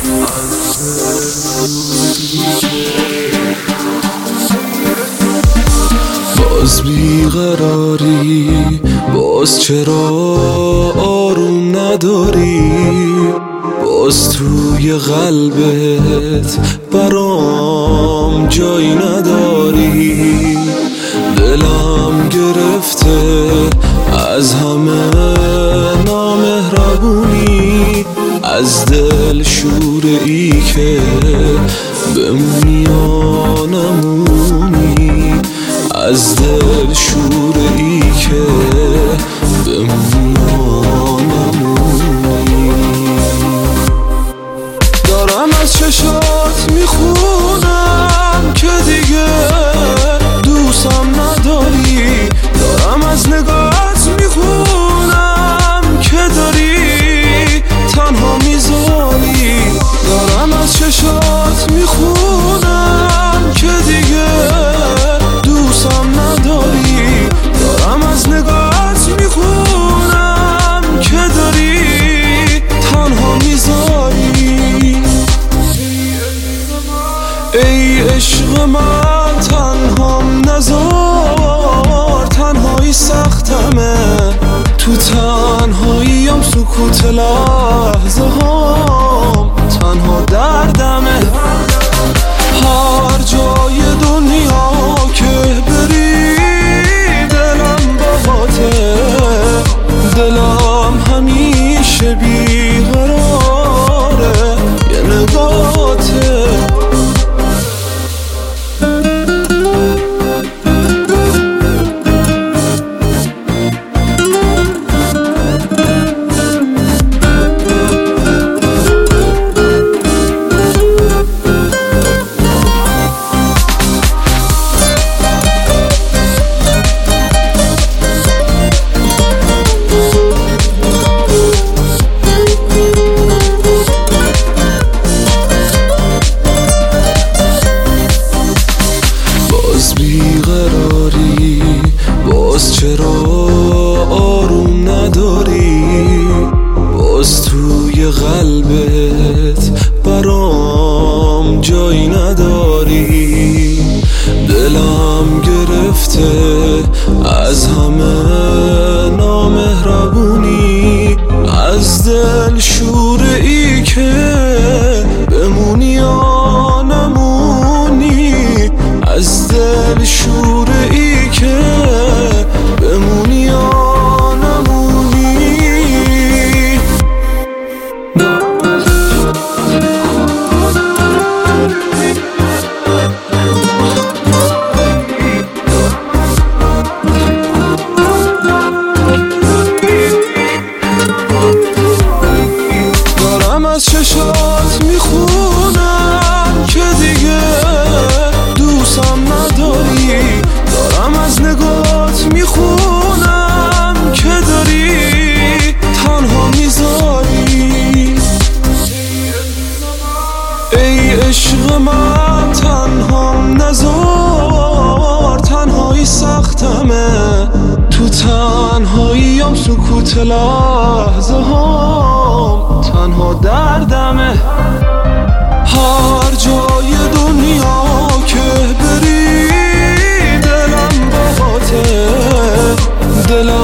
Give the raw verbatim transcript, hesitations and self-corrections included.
باز بیقراری، باز چرا آروم نداری؟ باز توی قلبت برام جایی نداری. دلم گرفته از همه نامهربونی، از دل شوره‌ای که بمونی یا نمونی، از دل شوره‌ای که بمونی یا نمونی. دارم از چشات میخونم که دیگه دوستم نداری، دارم از نگاهت میخونم که داری تنها میذاری. دارم از چشات میخونم که دیگه دوستم نداری، دارم از نگاهت میخونم که داری تنها میذاری. ای عشق من تنهام نذار، تنهایی سختمه، تو تنهاییم سکوت لحظه هام تنها دردمه. هر جای دنیا که بری دلم باهاته، دلم همیشه بیقراره یه نگاهته. بیقراری، باز چرا آروم نداری؟ باز توی قلبت برام جایی نداری. دلم گرفته از همه نامهربونی، از دل شوره‌ای که بمونی یا نمونی، از دل شوره‌ای که بمونی یا نمونی. دارم از چشات میخونم که دیگه دوستم نداری، دارم از نگاهت میخونم که داری تنها میذاری. ای عشق من تنهام نذار، تنهایی سختمه، تو تنهاییم سکوت لحظه هام تنها دردمه. هر جای دنیا که بری دلم باهاته، دلم